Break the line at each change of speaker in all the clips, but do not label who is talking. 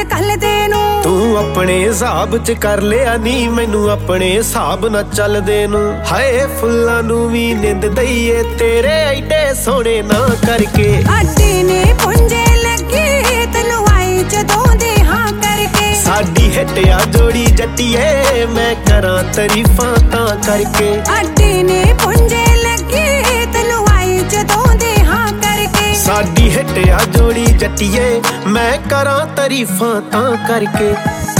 च कलदे नू।
तू अपने हिसाब च कर लिया नी मैनू अपने हिसाब ना चलदे नू। हाय फुल्लां नू वी निंद दईए तेरे एडे सोहणे ना करके।
अड्डी ने पुंजे लगे तैनू आई जदों दे हां करके।
साडी हिटिया जोड़ी जट्टिए मैं करां तारीफां तां करके।
अड्डी ने पुंजे लगे तैनू आई जदों दे हां करके।
साडी हिटिया जोड़ी जट्टिए मैं करां तारीफां तां करके।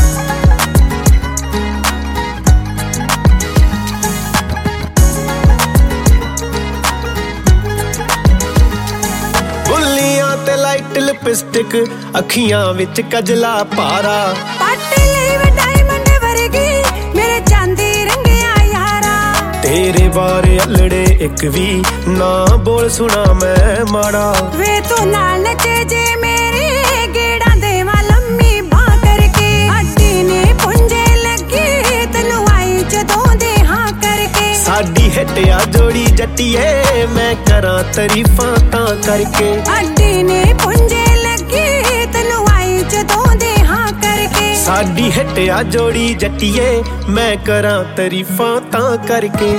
लाइट लिपस्टिक अखियां विच कजला पारा।
पट लई वे डायमंड वर्गी मेरे चांदी रंगिया यारा।
तेरे बारे अल्लड़े एक भी ना बोल सुना मैं माड़ा।
वे तू नाल नचे जे मेरे गेड़ा देवा लम्मी बां करके। अड्डी ने पुंजे लगे तैनू आई जदों दे हां करके।
साडी हिटिया जोड़ी जट्टिए मैं करां तारीफां तां करके।
अड्डी ने पुंजे लगे तैनू आई जदों दे हां करके।
साडी हिटिया जोड़ी जट्टिए मैं करां तारीफां तां करके।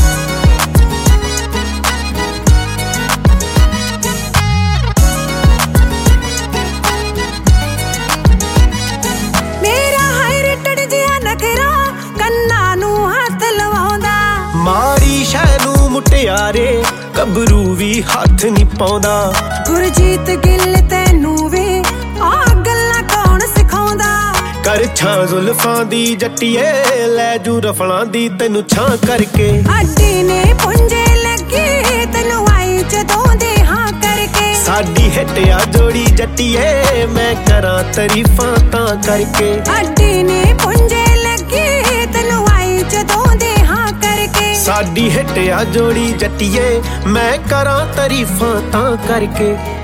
मेरा हाईरेटेड जिहा नखरा कन्ना नू हथ लवाउंदा।
माड़ी शै नू मुटियारे कबरू भी हथ नहीं पाउंदा।
गुरजीत गिल तैनू वे आ गल्लां कौन सिखाउंदा।
कर छां जुल्फां दी जट्टिए लै जू रफलां दी तैनू छां करके।
अड्डी ने पुंजे लगे तैनू आई जदों दे हां करके।
साडी हिटिया जोड़ी जट्टिए मैं करां तारीफां तां करके।
अड्डी ने पुंजे लगे तैनू आई जदों दे हां करके।
साडी हिटिया जोड़ी जट्टिए मैं करां तारीफां तां करके।